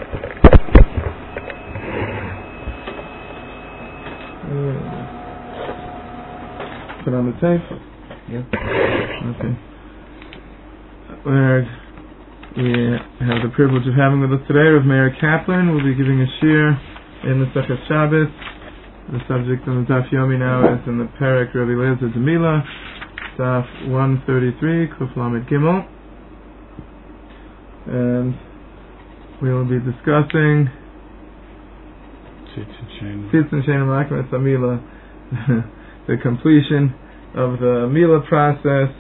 Put on the tape? Yeah. Okay. We have the privilege of having with us today Rav Meir Kaplan. Will be giving a shir in the Sechet Shabbos. The subject on the Daf Yomi now is in the Perek Rabbi Eliezer Demila, Daf 133, Kuf Lamed Gimel. And we will be discussing Tzitz and Shein Malakmet Samila, the completion of the Mila process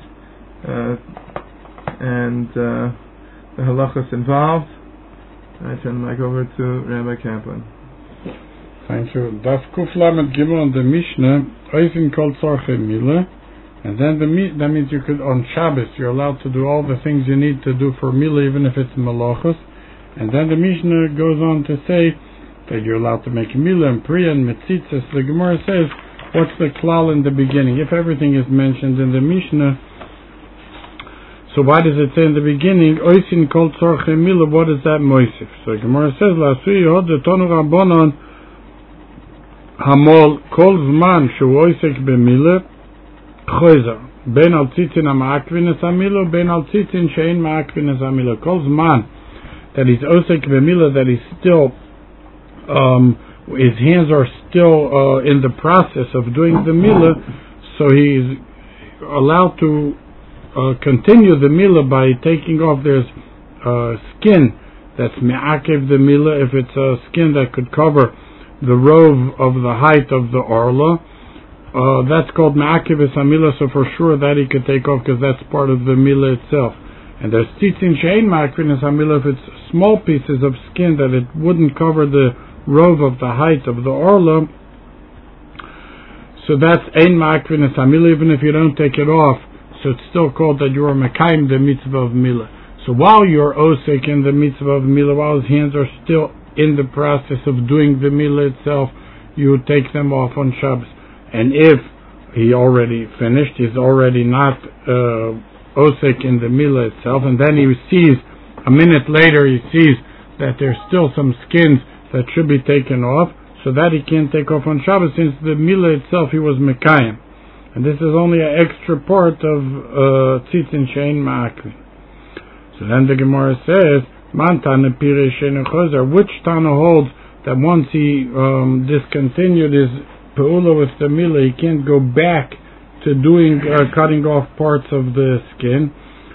and the halachas involved. I turn the mic over to Rabbi Kaplan. Thank you. Das Kuf Lamed Gimel on the Mishnah, Oisin Kol Tzorchei Mila, and then that means you could, on Shabbos, you're allowed to do all the things you need to do for Mila, even if it's Malachos. And then the Mishnah goes on to say that you're allowed to make Mila and Priya and Metzitzes. The Gemara says, what's the klal in the beginning? If everything is mentioned in the Mishnah, so why does it say in the beginning, Oisin Kol Tzorchei Mila, what is that Moisif? So the Gemara says, La'asui Yod Tonu Rabbanon Hamol Kol Zman Shu Oisek B'Mila Choiza Ben Al Tzitzin HaMa'akvin Es HaMila Ben Al Tzitzin Shein Ma'akvin Es HaMila Kol Zman that he's Oisek B'Mila, that he's still his hands are still in the process of doing the Mila, so he's allowed to continue the Mila by taking off there's skin that's Me'akev the Mila, if it's a skin that could cover the rove of the height of the orla, that's called Me'akev es HaMila, so for sure that he could take off because that's part of the Mila itself. And there's Tzitzin Shein Ma'akvin es HaMila, if it's small pieces of skin that it wouldn't cover the rove of the height of the orla, so that's Ein Ma'akvin es HaMila, even if you don't take it off, so it's still called that you are Mekayim the mitzvah of Mila. So while you're Osek in the mitzvah of Mila, while his hands are still in the process of doing the Mila itself, you take them off on Shabbos. And if he already finished, he's already not Osek in the Mila itself, and then he sees, a minute later he sees that there's still some skins that should be taken off, so that he can't take off on Shabbos, since the Mila itself he was Mekayim. And this is only an extra part of Tzitzin Shein Ma'akvin. So then the Gemara says, Man Tana Pirei Shein Chozer, which Tana holds that once he discontinued his Pe'ula with the Mila, he can't go back to doing cutting off parts of the skin?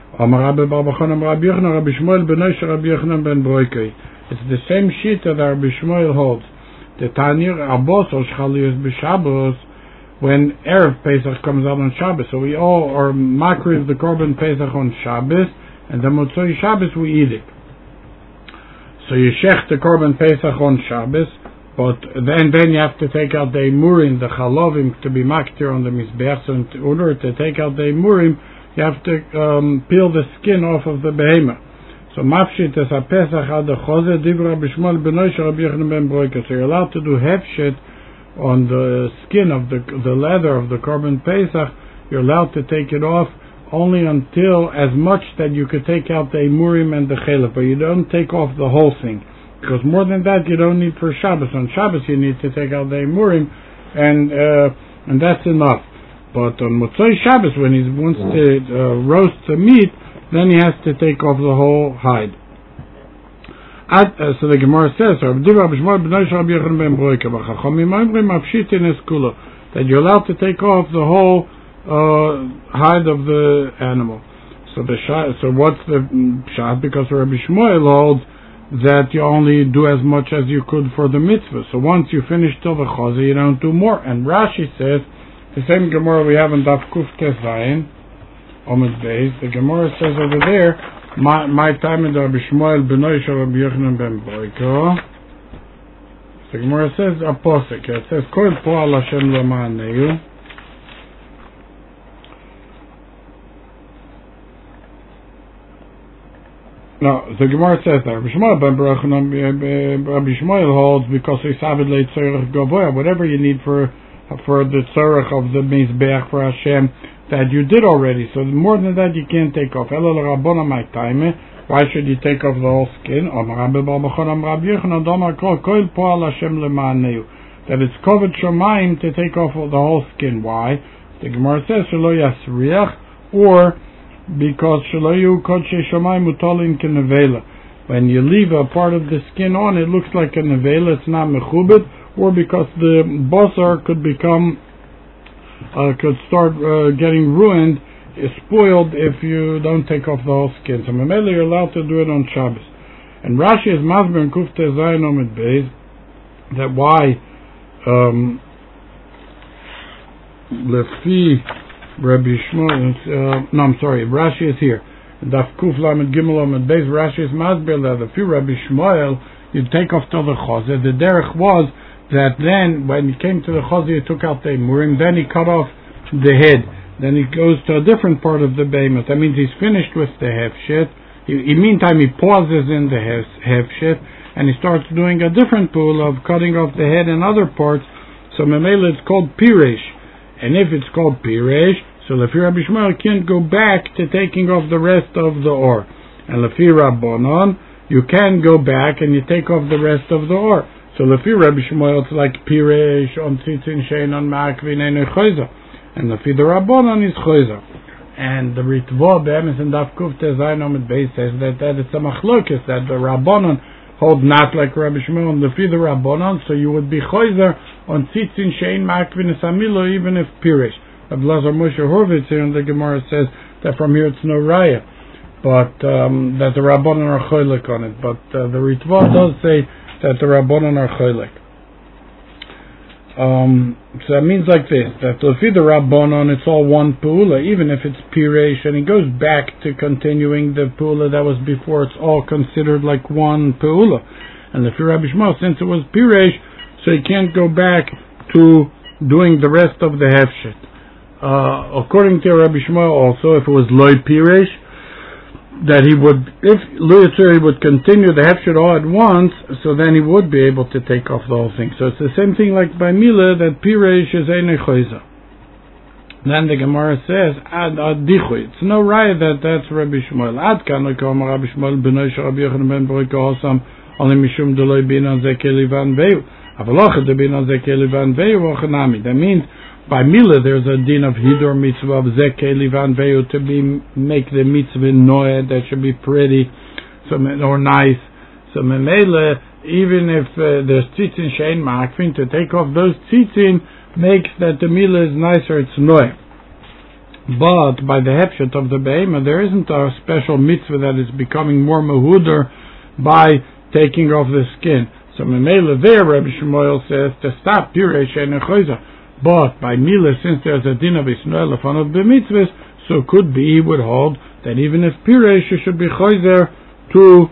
It's the same shita that Rabbi Shmuel holds. The Tanir Abbos or Shchalius B'Shabbos, when Erev Pesach comes out on Shabbos. So we all are makriv the Korban Pesach on Shabbos, and the Motzoi Shabbos we eat it. So you shech the Korban Pesach on Shabbos, but then you have to take out the Emurim, the Chalovim, to be maktir on the Mizbeach. So in order to take out the Emurim, you have to peel the skin off of the behemoth. So mafshit es a Pesach ad the Choze Dibra B'Shmuel B'Noisha Rabbi Yochanan ben Broika. So you're allowed to do hefshet on the skin of the leather of the Korban Pesach. You're allowed to take it off only until as much that you could take out the Emurim and the Chelef, but you don't take off the whole thing, because more than that you don't need for Shabbos. On Shabbos you need to take out the Emurim, and that's enough. But on Motzoi Shabbos, when he wants to roast the meat, then he has to take off the whole hide. So the Gemara says, that you're allowed to take off the whole hide of the animal. So what's the shot? Because Rabbi Shmuel holds that you only do as much as you could for the mitzvah. So once you finish till the chaza, you don't do more. And Rashi says, the same Gemara we have in Daf Kuf Tes Zayin, Omid Beis, the Gemara says over there, my time in Rabbi Shmuel B'noi Shel Rabbi Yochanan ben Broika. The Gemara says a posek. It says Kol Po'al Hashem L'Ma'aneu. No, the Gemara says that Rabbi Shmuel ben Broika, Rabbi Shmuel holds because he savid leit tzorech gavoya, whatever you need for the tzorech of the mizbeach for Hashem, that you did already. So more than that you can't take off. Why should you take off the whole skin? That it's covered shomayim to take off the whole skin. Why? The Gemara says shelo yasriach, or because shelo yu kodshe shomayim mutolin kenevela. When you leave a part of the skin on, it looks like a nevela. It's not mechubed, or because the basar could start getting ruined, spoiled if you don't take off the whole skin. So Mamela, you're allowed to do it on Shabbos. And Rashi is masber in Kuf Tezayin Omid Beis that why Lefi Rabbi Shmuel. Rashi is here. Daf Kuf Lamed Gimel Omid Beis. Rashi is masber that Lefi Rabbi Shmuel you take off till the Chazir. The derech was that then when he came to the Chazir, he took out the Murim, then he cut off the head. Then he goes to a different part of the behemoth. That means he's finished with the hefshet. In meantime, he pauses in the hefshet, and he starts doing a different pool of cutting off the head and other parts. So memela, it's called piresh. And if it's called piresh, so Lefi Rabbi Shmuel can't go back to taking off the rest of the or. And Lefi Rabbanon, you can go back and you take off the rest of the or. So Lefi Rabbi Shmuel, it's like piresh on tzitzin shein on ma'akvin ein choyza. And the Fida Rabbanon is Choyzer. And the Ritva Be'emes and Daf Kuf Tezayin Omid Beis says that it's a machlokes, that the Rabbanon hold not like Rabbi Shmuel and the Fida Rabbanon, so you would be Choyzer on Tzitzin Shein Ma'akvin Esamilo even if Pirish. Abelazar Moshe Horvitz here in the Gemara says that from here it's no Raya, but that the Rabbanon are Choylek on it. But the Ritva does say that the Rabbanon are Choylek. So that means like this, that Lefi the Rabbanon, it's all one Pula, even if it's Piresh, and he goes back to continuing the Pula that was before, it's all considered like one Pula. And Lefi Rabbi Shmuel, since it was Piresh, so he can't go back to doing the rest of the Hefshet. According to Rabbi Shmuel also, if it was Loi Piresh, that he would, if he would continue the hefshet all at once, so then he would be able to take off the whole thing. So it's the same thing like by Mila, that Piresh is Einei Choyza. Then the Gemara says, Ad Dichui. It's no raya that's Rabbi Shmuel. Ad kan lekom Rabbi Shmuel b'noi Rabbi Yochanan ben Beroka Hosam olim mishum deloi binan zeke livan veu. Avaloch de binan zeke livan veu ochanami. That means by Mila, there's a din of Hidur mitzvah of Zekei Livan Veu to make the mitzvah noed, that should be pretty, or nice. So Memele, even if there's tzitzin shein ma'akvin, to take off those tzitzin makes that the Mila is nicer, it's noed. But by the hefshet of the behemoth, there isn't a special mitzvah that is becoming more mehuder by taking off the skin. So Memele there, Rabbi Shmuel says, to stop Piresh shein echoiza. But by Mila, since there's a din of Isnoel of the mitzvahs, so could be he would hold that even if Piresh, you should be choizer to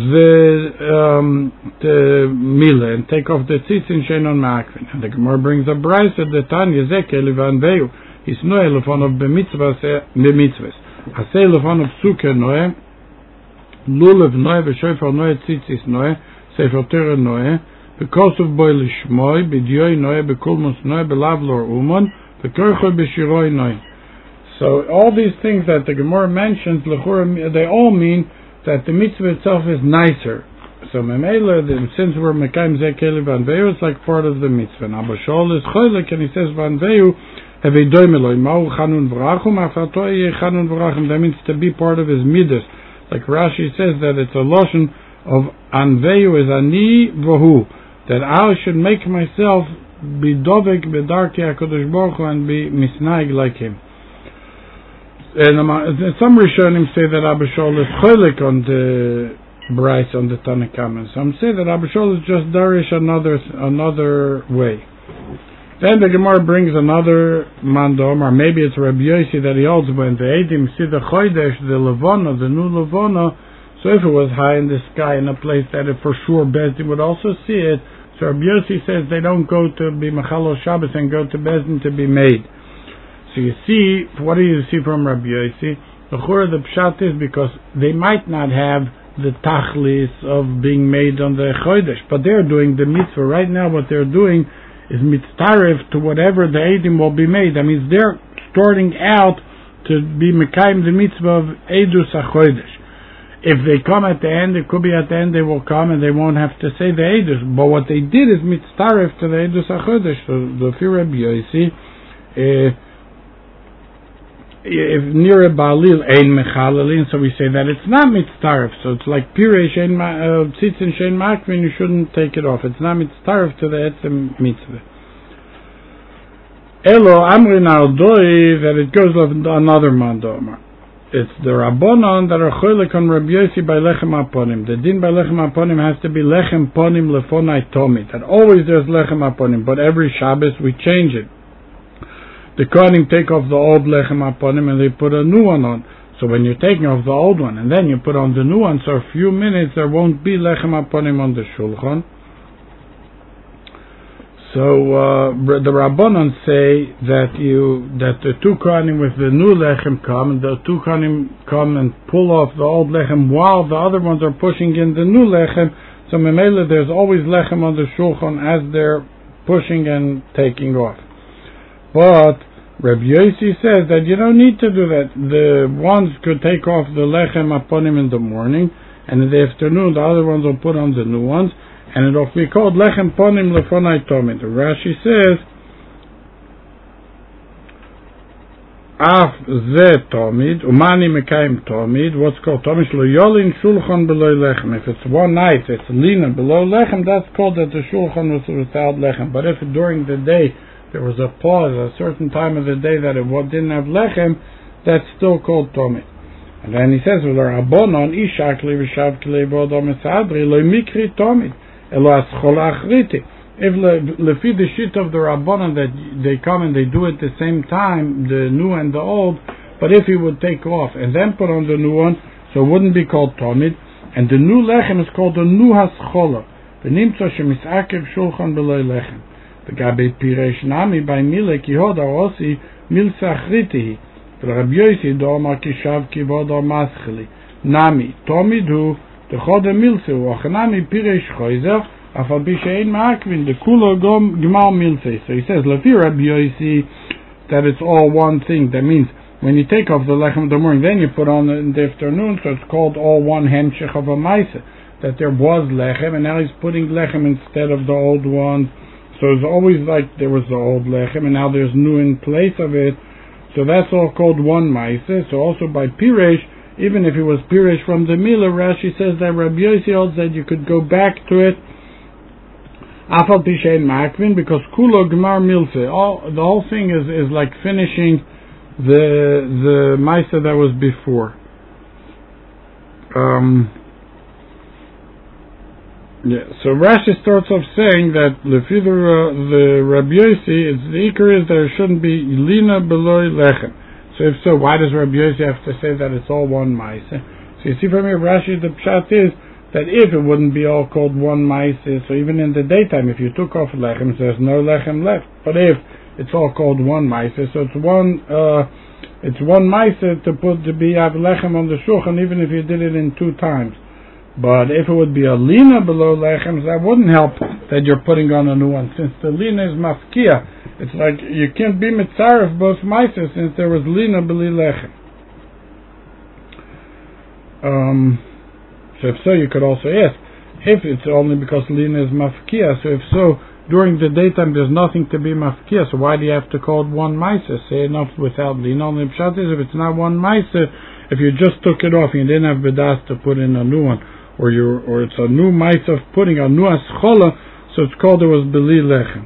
the Mila and take off the tzitzin shein on ma'akvin. And the Gemara brings a brayse the Tanya Zeke Livan Veu Isnoel of the mitzvahs. Asay of Suke Noe Lulav Noe v'Shofar Noe Tzitzis Noe Sefer Torah Noe. Because of boy lishmoy, b'dioy noy, b'kulmus noy, b'lavlor uman, b'korchoy b'shiroi noy. So all these things that the Gemara mentions, they all mean that the mitzvah itself is nicer. So memela, since we're mekayim zekeli van veu, it's like part of the mitzvah. And Abba Shaul is choylek, and he says van veu, hevei doimeloi, ma'u chanun v'rachum, afatoi ye chanun v'rachum. That means to be part of his midas. Like Rashi says that it's a lotion of anveu is ani v'hu. That I should make myself be dovek bedarki HaKadosh Baruch Hu and be misnaig like him. And some Rishonim say that Abba Shaul is cholik on the Bryce on the Tanakama. Some say that Abba Shaul is just darish another way. Then the Gemara brings another mandom, or maybe it's Rabbi Yossi that he holds when the Eidim see the Chodesh, the Levana, the new Levana. So if it was high in the sky in a place that it for sure Bezdin would also see it, so Rabbi Yossi says they don't go to be Machalo Shabbos and go to Bezdin to be made. So you see, what do you see from Rabbi Yossi? The Pshat is because they might not have the Tachlis of being made on the Chodesh, but they're doing the mitzvah. Right now what they're doing is mitztaref to whatever the Eidim will be made. That means they're starting out to be Mekayim the mitzvah of Eidus HaChodesh. If they come at the end, it could be at the end they will come and they won't have to say the Eidus. But what they did is mitzaref to the Eidus HaChodesh. So the Rabbi Yossi, if near a Baalil ein mechalelin, so we say that it's not mitzaref. So it's like pirei shein tzitzin shein makvin. You shouldn't take it off. It's not mitzaref to the etzem mitzvah. Elo amrin al doi, that it goes of another mandoma. It's the Rabbanon that are cholik on Rabbi Yossi by lechem aponim. The din by lechem aponim has to be lechem ponim lefonai tomit. That always there's lechem aponim, but every Shabbos we change it. The Kohanim take off the old lechem aponim and they put a new one on. So when you're taking off the old one and then you put on the new one, so a few minutes there won't be lechem aponim on the shulchan. So the Rabbanon say that the two Kohanim with the new lechem come, and the two Kohanim come and pull off the old lechem while the other ones are pushing in the new lechem. So memela, there's always lechem on the shulchan as they're pushing and taking off. But Rabbi Yossi says that you don't need to do that. The ones could take off the lechem aponim in the morning, and in the afternoon the other ones will put on the new ones. And it will be called lechem ponim lefonai tomid. Rashi says, af ze tomid, umani mekayim tomid. What's called tomid? Lo yolin shulchan below lechem. If it's one night, it's lina below lechem. That's called that the shulchan was without lechem. But if during the day there was a pause, a certain time of the day that it didn't have lechem, that's still called tomid. And then he says, "Rabbanon ishakli v'shavkli b'odom esadri lo mikri tomid." If lefi the shit of the Rabbanan that they come and they do at the same time, the new and the old, but if he would take off and then put on the new one, so it wouldn't be called Tomid, and the new lechem is called the new haschola. The nimtzo shemisakev shulchan beloy lechem. The gabe piresh nami by mile kihoda osi milsa achritihi. The Rabbi Yossi do amar kishav kivoda mascheli. Nami Tomid hu the Chode Milse, Achanami Piresh Choizer, Afal Bishain Ma'akvin, the Kulo Gmal Milse. So he says, Lefi Rabbi Yossi, that it's all one thing. That means, when you take off the lechem in the morning, then you put on in the afternoon, so it's called all one hemshech of a maise. That there was lechem, and now he's putting lechem instead of the old one. So it's always like there was the old lechem, and now there's new in place of it. So that's all called one maise. So also by Piresh, even if it was Piresh from the Mila, Rashi says that Rabbi Yossi holds that you could go back to it Afal Pishain Makvin, because Kulo Gmar Milse. The whole thing is like finishing the Maisa that was before. So Rashi starts off saying that the Rabbi Yossi, the Iker is that there shouldn't be Lina Beloy Lechem. So if so, why does Rabbi Yossi have to say that it's all one Maisa? So you see from here, Rashi, the pshat is that if it wouldn't be all called one Maisa, so even in the daytime, if you took off Lechem, there's no Lechem left. But if it's all called one Maisa, so it's one Maisa to have Lechem on the Shulchan, even if you did it in 2 times. But if it would be a Lina below Lechem, that wouldn't help that you're putting on a new one. Since the Lina is Mafkia, it's like you can't be Mitzaref both Maisa since there was Lina below Lechem. So if so, you could also ask, if it's only because Lina is Mafkia, so if so, during the daytime there's nothing to be Mafkia, so why do you have to call it one Maisa? Say enough without Lina. Only pshat is, if it's not one Maisa, if you just took it off and you didn't have Bedas to put in a new one, or it's a new Maisa of putting a new Aschola, so it's called there was Beli Lechem.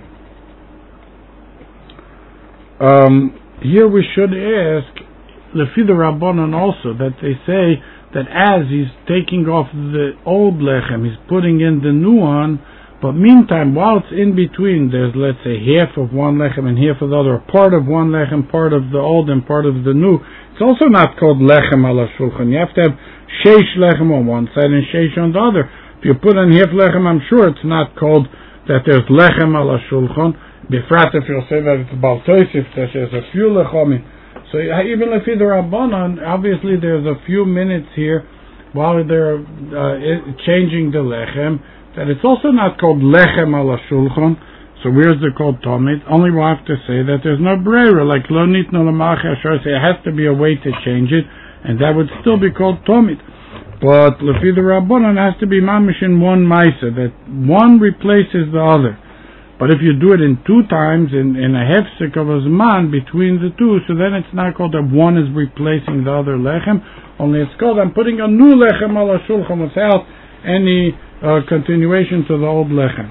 Here we should ask, Lefi the Rabbanon also, that they say that as he's taking off the old lechem, he's putting in the new one, but meantime, while it's in between, there's, let's say, half of one lechem and half of the other, part of one lechem, part of the old and part of the new. It's also not called lechem ala shulchan. You have to have sheish lechem on one side and sheish on the other. If you put in half lechem, I'm sure it's not called that there's lechem ala shulchan. Befrat, if you'll say that it's bal tosif, that there's a few lechamim. So even if the Rabbanan, obviously there's a few minutes here while they're changing the lechem, that it's also not called lechem ala shulchan. So where's it called tomid? Only we'll have to say that there's no breira, like lo nitnu l'malchei asher, say it has to be a way to change it, and that would still be called tomid. But Lefi the Rabbanan has to be mamish in one Maisa, that one replaces the other. But if you do it in 2 times, in a hefsek of a zman between the two, so then it's not called that one is replacing the other lechem, only it's called I'm putting a new lechem ala shulchan without any continuation to the old lechem.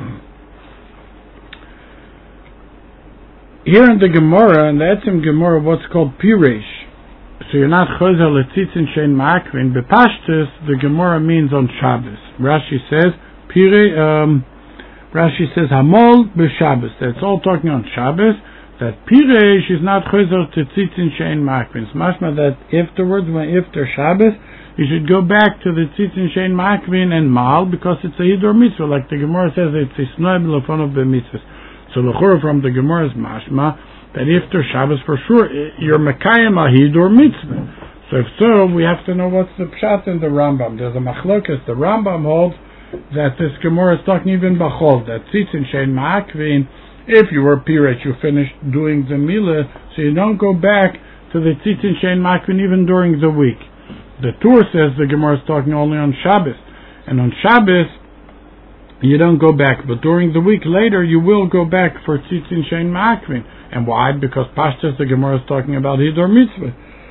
Here in the Gemara, in the Etzim Gemara, what's called Piresh. So you're not chozer letzitzin shein ma'akrin. Bepashtus, the Gemara means on Shabbos. Rashi says, Rashi says, Hamol b'Shabbos. That's all talking on Shabbos. That Piresh is not chozer letzitzin shein ma'akrin. It's mashma that afterwards, after Shabbos, you should go back to the tzitzin shein ma'akrin and mal, because it's a hidur mitzvah. Like the Gemara says, it's a snoy b'lefon of b'mitzvahs. So l'chora from the Gemara's mashma that after Shabbos for sure you're mekayem a hidur mitzvah. So if so, we have to know what's the pshat in the Rambam. There's a machlokas. The Rambam holds that this Gemara is talking even b'chol, that tzitzin shein ma'akrin, if you were piret, you finished doing the milah, so you don't go back to the tzitzin shein ma'akrin even during the week. The Tur says the Gemara is talking only on Shabbos, and on Shabbos you don't go back, but during the week later you will go back for tzitzin shein ma'akrin. And why? Because Pashtas the Gemara is talking about hidur mitzvah.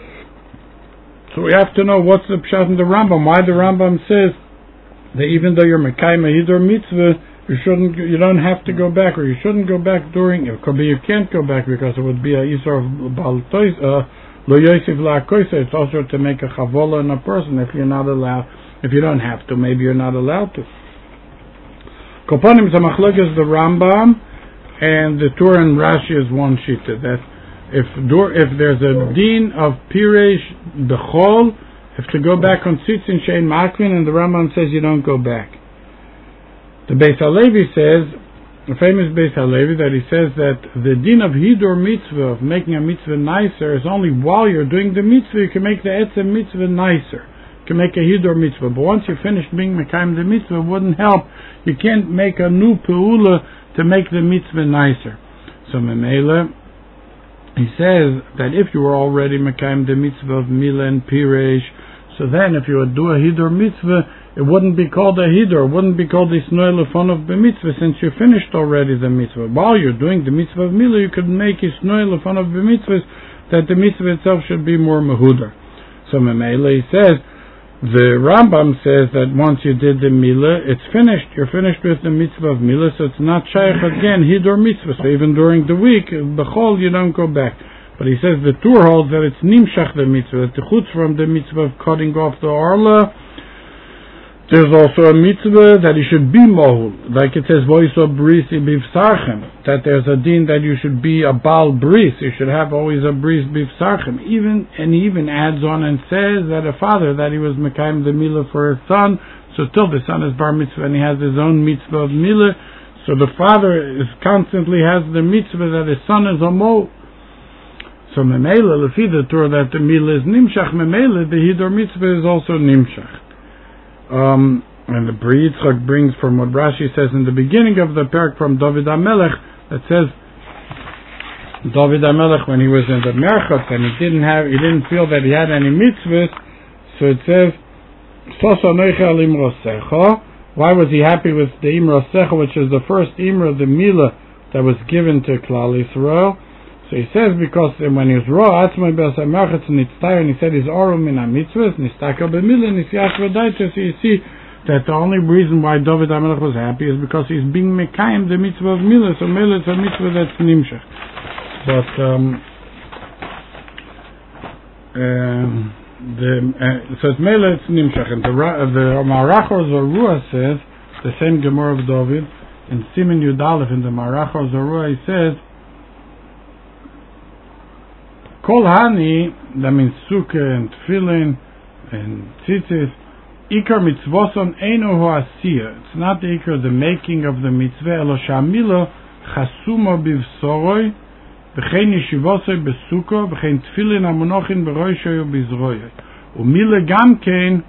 So we have to know what's the pshat in the Rambam. Why the Rambam says that even though you're mekayim a hidur mitzvah, you don't have to go back, or you shouldn't go back during. It could be you can't go back because it would be a isur of bal tois lo yosef la'akoisa. It's also to make a chavola in a person if you're not allowed. If you don't have to, maybe you're not allowed to. Koponim zamachlok is the Rambam, and the Tur and Rashi is one shita. That if there's a din of piresh bechol, if to go back on tzitzin shein ma'akrin, and the Rambam says you don't go back. The Beis Halevi says, the famous Beis Halevi, that he says that the din of hidur mitzvah, of making a mitzvah nicer, is only while you're doing the mitzvah you can make the etzem mitzvah nicer. You can make a hidur mitzvah, but once you finish being mekayim the mitzvah, it wouldn't help. You can't make a new peula to make the mitzvah nicer. So Memela, he says that if you were already mekayim the mitzvah of milah and piresh, so then if you would do a hidur mitzvah, it wouldn't be called a hidur, it wouldn't be called the snoy lefon of the mitzvah, since you finished already the mitzvah. While you're doing the mitzvah of milah, you could make a snoy lefon of the mitzvahs, that the mitzvah itself should be more mehudar. So Memela, he says, the Rambam says that once you did the milah, it's finished. You're finished with the mitzvah of milah, so it's not shaykh again, hidur mitzvah. So even during the week, b'chol, you don't go back. But he says the Tur holds that it's nimshach the mitzvah, that the chutz from the mitzvah of cutting off the arla, there's also a mitzvah that you should be mohul, like it says voiso brisi bivsarchem, that there's a din that you should be a bal bris, you should have always a bris bivsarchem. And he even adds on and says that a father, that he was mekayim the milah for his son, so till the son is bar mitzvah and he has his own mitzvah of milah, so the father constantly has the mitzvah that his son is a mo. So memela lefi the Torah that the milah is nimshach, memela the hidur mitzvah is also nimshach. And the Bri Yitzchak brings from what Rashi says in the beginning of the parak from David HaMelech, that says David HaMelech, when he was in the Merchot and he didn't feel that he had any mitzvahs, so it says why was he happy with the Imrosecha, which is the first Imra, the Milah that was given to Klal Yisrael? So he says because when he was raw, and he said his orum in a mitzvah, nistakel b'milah, nisyash v'daita. So you see that the only reason why David HaMelech was happy is because he's being mekayim the mitzvah of milah. So milah is a mitzvah that's nimshach. But so it's milah, it's nimshach. And the Marach or Zorua says, the same Gemara of David in Siman Yud Aleph in the Marach or Zorua, he says, Kol Hani, that means Sukkah and Tefillin and Tzitzis, Ikar mitzvoson eino hu asiyah. It's not the Ikar, the making of the mitzvah, elo shamilo chasumo bivsoroi, v'chein yeshivosoi besukkah, v'chein Tefillin amunochin beroishoi ubizroyoi. Umile gam kein,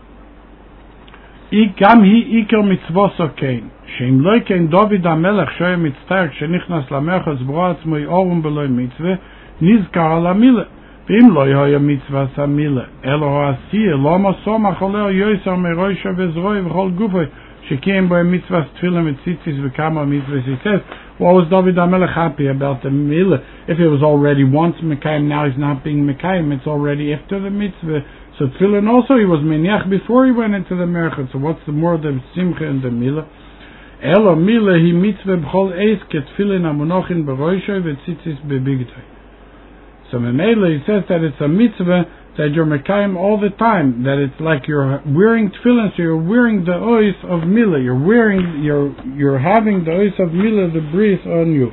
gam hi Ikar mitzvoso kein. Sheim loi kein David HaMelech shoy mitztayr, kshenichnas lamerchot zbro atzmoi orum beloi mitzvah, Nizkar ala milah. ואם לא היה מצווה סמילה, אלא העשייה, למה סומך עולה יויסר מראשה וזרועי וכל גופי, שקיים בו מצווה תפילין וציציס וכמה מצווה. He says, what was David HaMelech happy about the milah? If it was already once Mekayim, now he's not being Mekayim, it's already after the mitzvah. So tefillin also he was meniach before he went into the merchant. So what's the more the simcha in the milah? Elo milah he mitzvah b'chol eis ketfillin amunochin b'roishoy v'tzitzis b'bigtoi. So Memele he says that it's a mitzvah that you're Mekayim all the time, that it's like you're wearing tefillin, so you're wearing the ois of milah, you're having the ois of milah, the bris on you.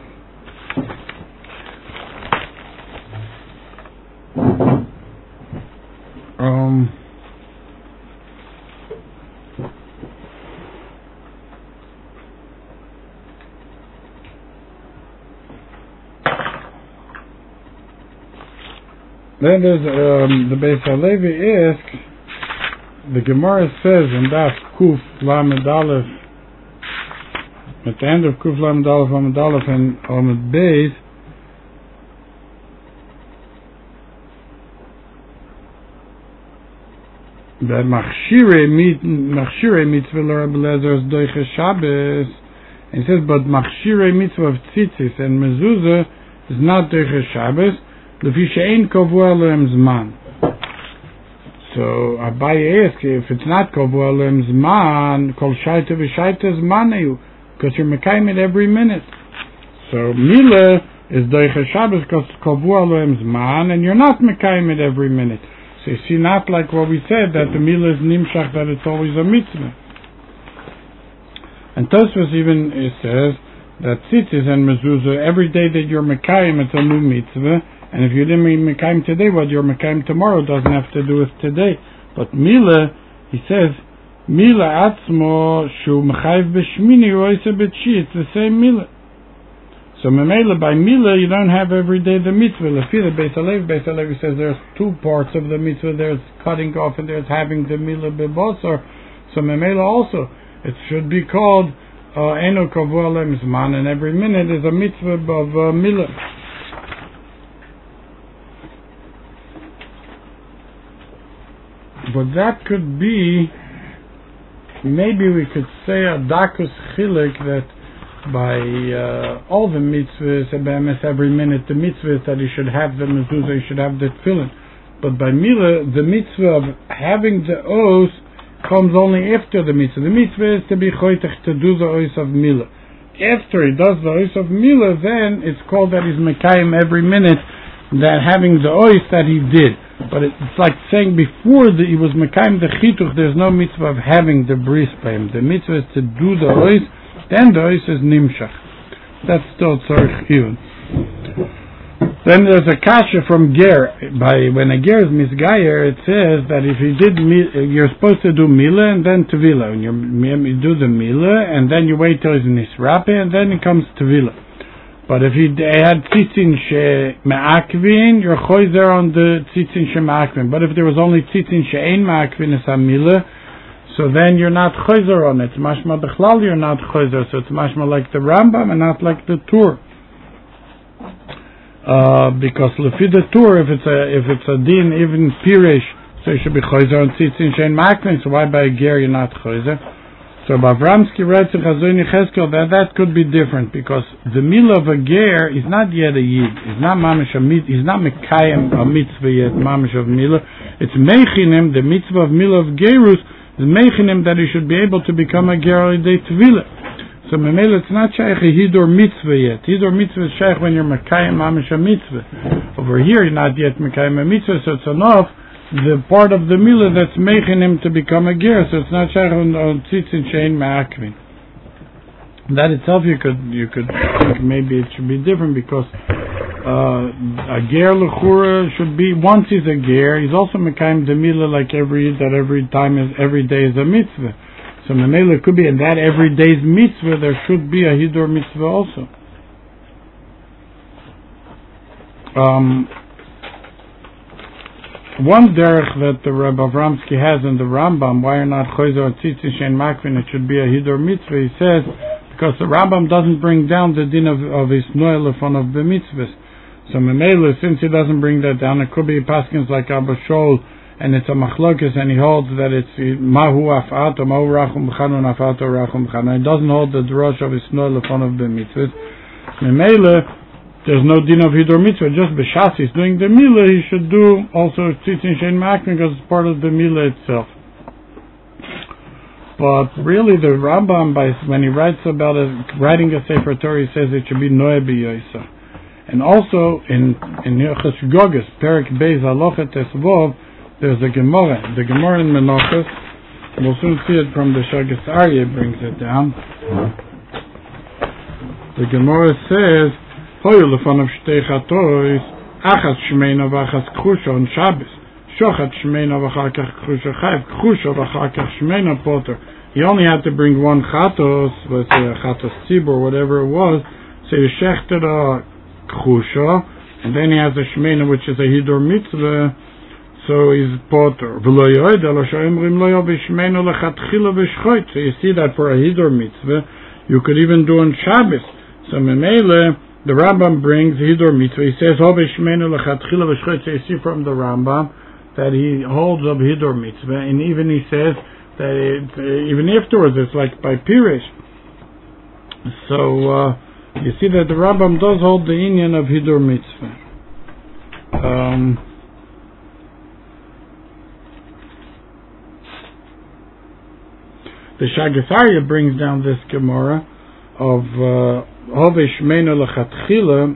Then there's the Beis Halevi asks, the Gemara says in Daf Kuf Lamed Aleph, at the end of Kuf Lamed Aleph and Lamed Beis, that Machshirei mitzvah l'Rebbe Lezer is doiche Shabbos, and he says, but Machshirei mitzvah of tzitzis and mezuzah is not doiche Shabbos, lefi she'ein kovua lohem zman. So Abaye asks, if it's not kovua lohem zman, kol shaita v'shaita zmaneyu, because you're mekayim it every minute. So milah is doiche Shabbos because kovua lohem zman, and you're not mekayim it every minute. So you see, not like what we said, that the milah is nimshach, that it's always a mitzvah. And Tosfos even says that tzitzis and mezuzah, every day that you're mekayim, it's a new mitzvah. And if you didn't be mekayim today, what you're mekayim tomorrow doesn't have to do with today. But milah, he says, milah atzmo shu mechayiv b'shmini roisa b'tshi. It's the same milah. So memela by milah you don't have every day the mitzvah. Lefi the Beis Halevi says there's two parts of the mitzvah. There's cutting off and there's having the milah b'bosar. So memela also it should be called eno kavua lehem zman, and every minute is a mitzvah of milah. But that could be, maybe we could say a dakus chilik, that by all the mitzvahs, every minute the mitzvah is that you should have the mezuzah, you should have the tefillin. But by milah, the mitzvah of having the oath comes only after the mitzvah. The mitzvah is to be choitech, to do the oath of milah. After he does the oath of milah, then it's called that he's mekayim every minute, that having the oath that he did. But it's like saying before that he was mekayim the chituch, there's no mitzvah of having the bris by him. The mitzvah is to do the oath, then the oath is nimshach. That's still tzorich chiyun. Then there's a kasha from ger. When a ger is misgayer, it says that if he did, you're supposed to do milah and then tevilah. And you do the milah and then you wait till he's nisrape and then it comes tevilah. But if he had tzitzin she me'akvin, you're choizer on the tzitzin she me'akvin. But if there was only tzitzin she ein me'akvin, it's a milah, so then you're not choizer on it. It's mashma bechlal, you're not choizer. So it's mashma like the Rambam and not like the Tur. Because lefi the Tur, if it's a din, even pirish, so you should be choizer on tzitzin she ein me'akvin. So why by a ger you're not choizer? So Bavramsky writes in Chazon Yechezkel that could be different, because the milah of a ger is not yet a yid. He's not mamish a mitzvah. He's not mekayim a mitzvah yet, mamish of milah. It's mechinim, the mitzvah of milah of gerus, is mechinim that he should be able to become a ger al yidei tevilah. So memela it's not shaykh a hidor mitzvah yet. Hidor mitzvah is shaykh when you're mekayim mamish a mitzvah. Over here you're not yet mekayim a mitzvah, so it's enough the part of the milah that's making him to become a ger, so it's not shaykh on tzitzin shein me'akvin. That itself you could think maybe it should be different, because a ger l'chura should be, once he's a ger, he's also mekayim the milah like every day is a mitzvah. So memela could be in that every day's mitzvah there should be a hidor mitzvah also. One derech that the Rebbe Avramsky has in the Rambam, why you're not choizer tzitzin shein makvin, it should be a hidor mitzvah, he says, because the Rambam doesn't bring down the din of his noel of the mitzvahs. So Memele, since he doesn't bring that down, it could be Paskins like Abba Shol, and it's a Machlokes, and he holds that it's Mahu Afato, Mahu Rachum B'chanu, Afato Rachum B'chanu. It doesn't hold the Drosh of Isnoi Lefon of the Mitzvahs. Memele, there's no din of Hidur Mitzvah, just B'shas he's doing the Mila, he should do also Tzitzin Shein Ma'akvin, because it's part of the Mila itself. But really the Rambam, when he writes about it, writing a Sefer Torah, he says it should be Noe B'yoisa. And also in Yochas Goges, Perik Beis Halochet Tesvov, there's a Gemara. The Gemara in Menachos, we'll soon see it from the Shagas Aryeh brings it down. The Gemara says, Hoyu lefonav shtei chatois, achas shmeina v'achas k'chusha on Shabbos. Shochat shmeina v'achar kach k'chusha chayv, k'chusha v'achar kach shmeina poter. He only had to bring one chatos, let's say a chatos tzibur, whatever it was, so he shechted a k'chusha, and then he has a shmeina, which is a hidur mitzvah, so he's poter. So you see that for a hidur mitzvah, you could even do on Shabbos. So Memele, the Rambam brings hidur mitzvah. He says, so you see from the Rambam that he holds up hidur mitzvah, and even he says that even afterwards it's like by Pirish. So you see that the Rambam does hold the inyan of hidur mitzvah. The Shagas Aryeh brings down this Gemara of Hove Shmeina Lechatchila,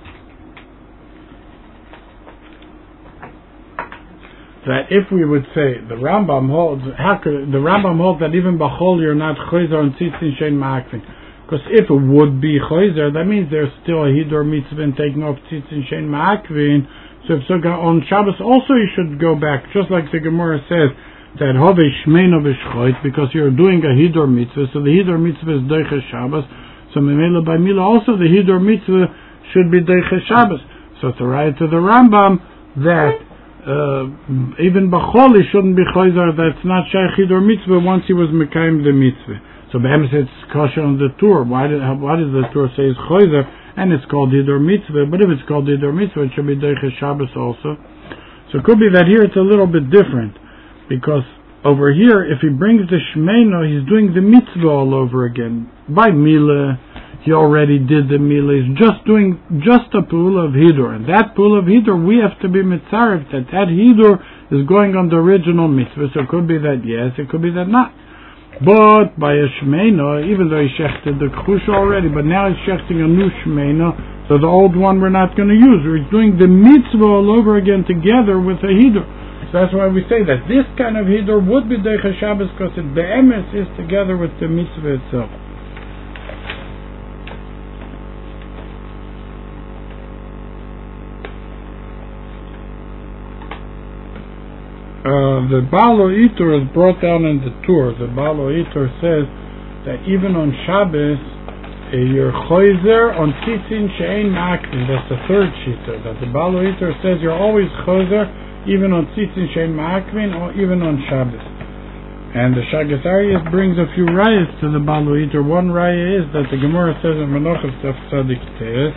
that if we would say the Rambam holds, that even B'chol you're not Choyzer on Tzitzin Shein Ma'akvin, because if it would be Choyzer, that means there's still a hidur mitzvah in taking off Tzitzin Shein Ma'akvin. So if on Shabbos also you should go back, just like the Gemara says that Hove Shmeina V'shchoit, because you're doing a hidur mitzvah, so the hidur mitzvah is Deiches Shabbos. So Memela by Mila also the hidur mitzvah should be Deiches Shabbos. So to write to the Rambam that even B'chol he shouldn't be Choyzer, that's not Shaykh hidur mitzvah once he was Mekayim the mitzvah. So Be'emes it's kosher on the Tur. Why does the Tur say it's Choyzer and it's called hidur mitzvah? But if it's called hidur mitzvah, it should be Deiches Shabbos also. So it could be that here it's a little bit different, because over here, if he brings the Shmeina, he's doing the mitzvah all over again. By Mila, he already did the Mila. He's just doing a pool of Hidur. And that pool of Hidur, we have to be mitzaref, that Hidur is going on the original mitzvah. So it could be that yes, it could be that not. But by a Shmeina, even though he shechted the K'chusha already, but now he's shechting a new Shmeina, so the old one we're not going to use. We're doing the mitzvah all over again together with a Hidur. So that's why we say that this kind of hidur would be Deiches Shabbos, because it be'emes is together with the mitzvah itself. The Balo Itur is brought down in the Tur. The Balo Itur says that even on Shabbos, you're Choyzer on Tzitzin She'ein Ma'akvin. That's the third shita. That the Balo Itur says you're always Choyzer even on Tzitzin Shein Ma'akvin, or even on Shabbos. And the Shagas Aryeh brings a few rayas to the Balo Itur. One raya is that the Gemara says in Menachos Daf Tzadik Teis,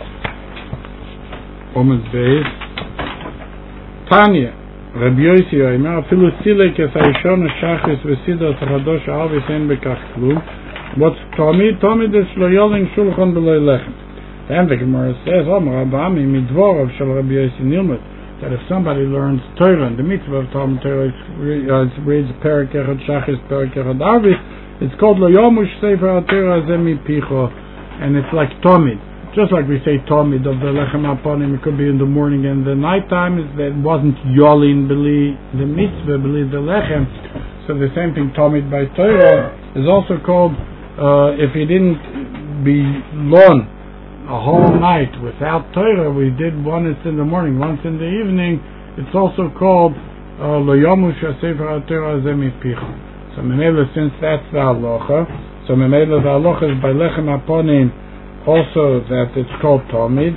Omed Beis, Tanya, Rabbi Yossi Yomer, Afilu Silek es Harishon Shachris V'Sidot Chadosh Alvis En Bekach Klum. What's Tomid? Tomid is Lo Yoling Shulchan B'Lo Lechem. Then the Gemara says, Omer Abami Midvorov Shal Rabbi Yossi Nilmet, that if somebody learns Torah, and the mitzvah of Talmud Torah reads Perek Echad Shachis, Perek Echad Arvis, it's called Lo Yomush Sefer HaTorah Zemi Picho, and it's like Tomid. Just like we say Tomid of the Lechem Aponim, it could be in the morning and the night time, is that it wasn't Yolin Beli the mitzvah, Beli the Lechem. So the same thing, Tomid by Torah, is also called, if he didn't be lon a whole night without Torah, we did once in the morning, once in the evening, it's also called Lo Yomush Sefer HaTorah Zemi Picha. So Memela, since that's the halacha, so Memela the halacha is by Lechem Aponim also that it's called Tomid.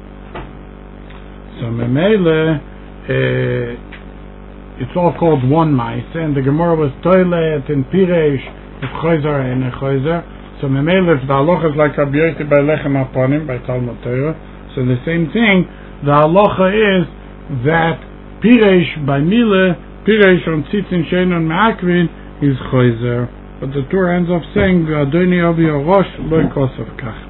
So Memela, it's all called one mice, and the Gemara was Toilet in Piresh with Choyzer and a Choyzer. So Memele, if the halacha is like Rabbi Yossi by Lechem Aponim, by Talmud Torah, so the same thing, the halacha is that Piresh by Mile, Piresh on Tzitzin Shein on Ma'akrin is Choizer. But the Torah ends up saying, Adoni Avi Rosh Lo Kosov Kach.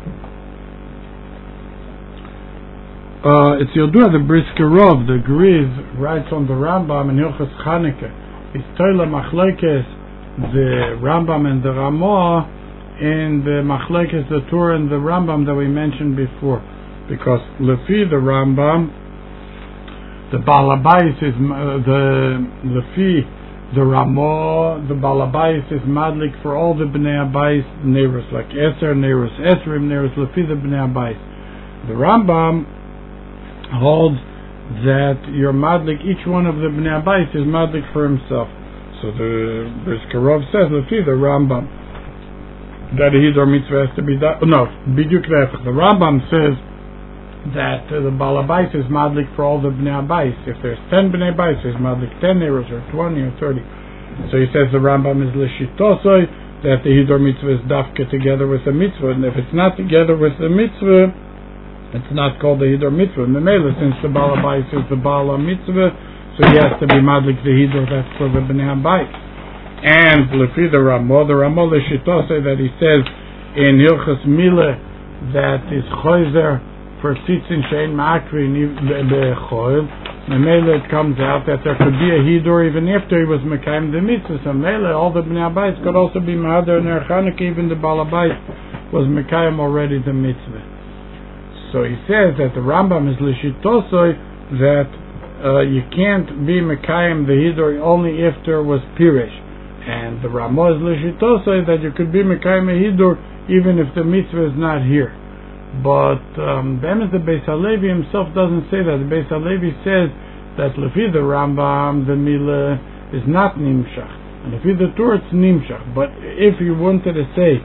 It's Yodua, the Brisker Rov, the Griz, writes on the Rambam in Hilchos Chanukah. It's Toila Machlekes, the Rambam and the Ramah, and the Machlekes, the Torah and the Rambam that we mentioned before. Because Lefi, the Rambam, the Balabais is Lefi, the Ramah, the Balabais is Madlik for all the Bnei Abayis neighbors, like Eser neighbors, Esrim neighbors, Lefi the Bnei Abayis. The Rambam holds that your Madlik, each one of the Bnei Abayis is Madlik for himself. So the Brisker Rov says, Lefi the Rambam, that a Hidor mitzvah has to be done. No, Biduk Lefach. The Rambam says that the Balabais is Madlik for all the Bnei Abayis. If there's 10 Bnei Abayis, there's Madlik 10 neighbors, or 20 or 30. So he says the Rambam is Leshitosoi, that the Hidor mitzvah is Dafka together with the mitzvah, and if it's not together with the mitzvah, it's not called the Hidor mitzvah. Memela, since the Balabais is the Bala mitzvah, so he has to be Madlik the Hidor, that's for the Bnei Abayis. And Lefi the Ramah Leshitosoi, that he says in Hilchos Mile that is Choizer for Tzitzin Shein Ma'akrin Be'echol. Memele, it comes out that there could be a Hidor even after he was Mekayim the mitzvah. So Memele, all the Bnei Abayis could also be Mahadar and Chanukah, even the Balabais was Mekayim already the mitzvah. So he says that the Rambam is Leshitosoi, that you can't be Mekayim the Hidor only after was Piresh. And the Ramah is Leshitosoi, that you could be Mekayim a Hidor even if the mitzvah is not here. But the Beis Halevi himself doesn't say that. The Beis Halevi says that Lefi the Rambam, the Mila, is not Nimshach. And Lefi the Torah, it's Nimshach. But if you wanted to say,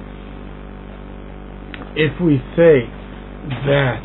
if we say that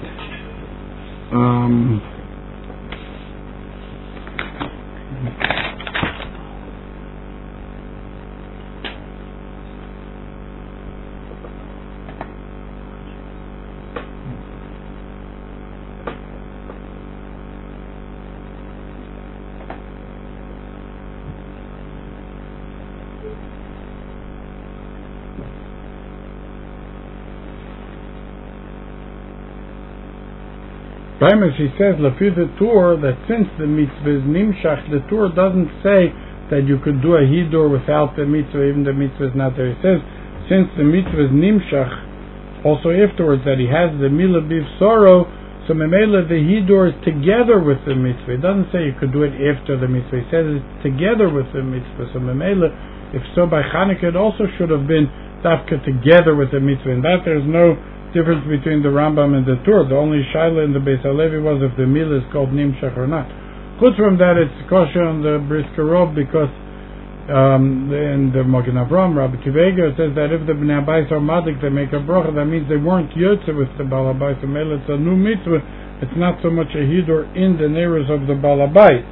he says, Lefi the Torah, that since the mitzvah is Nimshach, the Torah doesn't say that you could do a Hidor without the mitzvah, even the mitzvah is not there. He says, since the mitzvah is Nimshach, also afterwards that he has the Milah Biv Sorrow, so Memela the Hidor is together with the mitzvah. It doesn't say you could do it after the mitzvah. He says it's together with the mitzvah. So Memela, if so by Chanukah, it also should have been Dafka together with the mitzvah. And that there's no difference between the Rambam and the Torah. The only shaila in the Beis Halevi was if the milah is called Nimshach or not. Chutz from that, it's kosher on the Brisker Rov, because in the Magen Avraham, Rabbi Akiva Eiger says that if the Bnei Abayis are Madlik, they make a bracha. That means they weren't Yotze with the Balabais. So it's a new mitzvah. It's not so much a Hidor in the neighbors of the Balabais.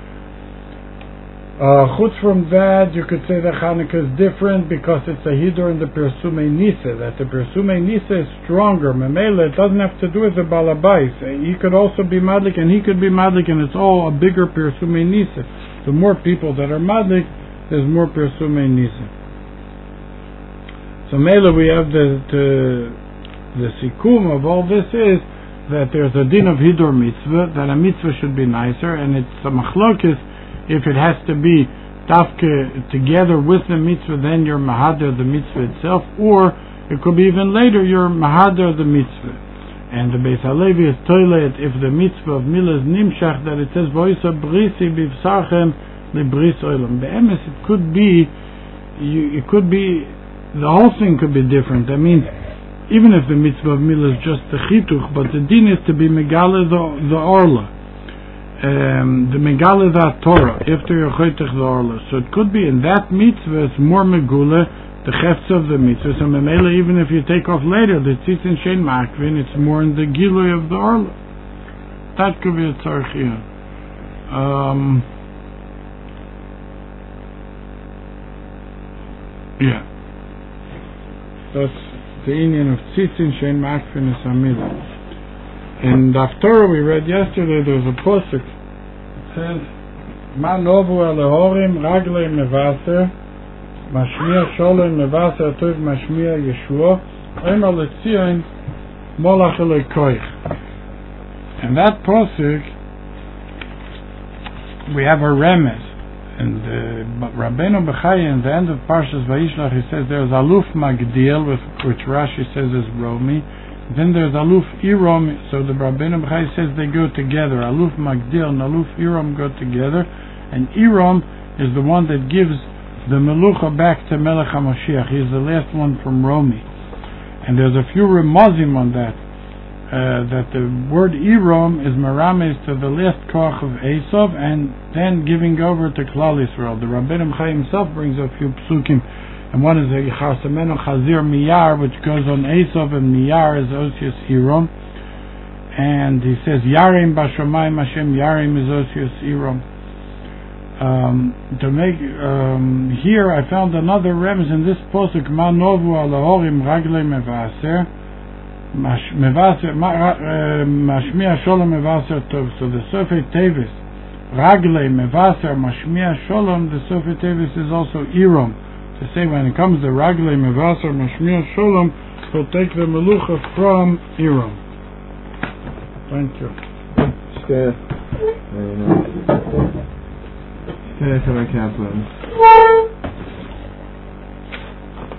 Chutz from that, you could say that Chanukah is different because it's a Hidor in the Persumei Nisa, that the Persumei Nisa is stronger. Memela, it doesn't have to do with the Balabais. He could also be Madlik, and he could be Madlik, and it's all a bigger Persumei Nisa. The more people that are Madlik, there's more Persumei Nisa. So Mela, we have the Sikum of all this is that there's a din of Hidor mitzvah, that a mitzvah should be nicer, and it's a machlokes. If it has to be tafke together with the mitzvah, then you're mahadar the mitzvah itself, or it could be even later you're mahadar the mitzvah. And the Beis Halevi is toilet if the mitzvah of milah is nimshach, that it says voisa brisi bivsarchem libris olam. Be'emes, it could be the whole thing could be different. That means even if the mitzvah of milah is just the chituch, but the din is to be megala the orla. The Megala that Torah after your Choytech the Orla. So it could be in that mitzvah it's more Megula, the Chefs of the mitzvah. So Memela, even if you take off later the Tzitzin Shein Ma'akrin, it's more in the Gilui of the Orla. That could be a tzarich here. Yeah. That's the Indian of Tzitzin Shein Ma'akrin is Amidah. In the Torah we read yesterday, there's a pasuk. It says, "Ma novu alehorim raglei mevaser, mashmiya sholem mevaser tov mashmiya Yeshua, ema letzion molach elekoich." And that pasuk, we have a remez. And Rabbeinu Bechaya, in the end of Parshas Vayishlach, he says there's Aluf Magdil, which Rashi says is Romi. Then there's Aluf Irom, so the Rabbeinu Bechaya says they go together. Aluf Magdil and Aluf Irom go together, and Irom is the one that gives the Melucha back to Melech HaMashiach. He's the last one from Romi. And there's a few remazim on that. That the word Irom is merames to the last koch of Esav, and then giving over to Klal Yisrael. The Rabbeinu Bechaya himself brings a few psukim, and one is a Chasamenu Chazir Miyar, which goes on Esav, and Miyar is Osius Irom, and he says Yarim Bashamayim Hashem, Yarim is Osius Irom. To make here, I found another remez in this posuk, Ma Novu Alahorim Raglei Mevaser. Mashmiya Sholom Mevaser Tov. So the Sofei Tevis Raglei Mevaser Mashmiya Sholom, the Sofei Tevis is also Irom. To say when it comes to Raglei Mevaser Mashmiya Sholom, so take the Melucha from Irom. Thank you. Very nice. Kaplan.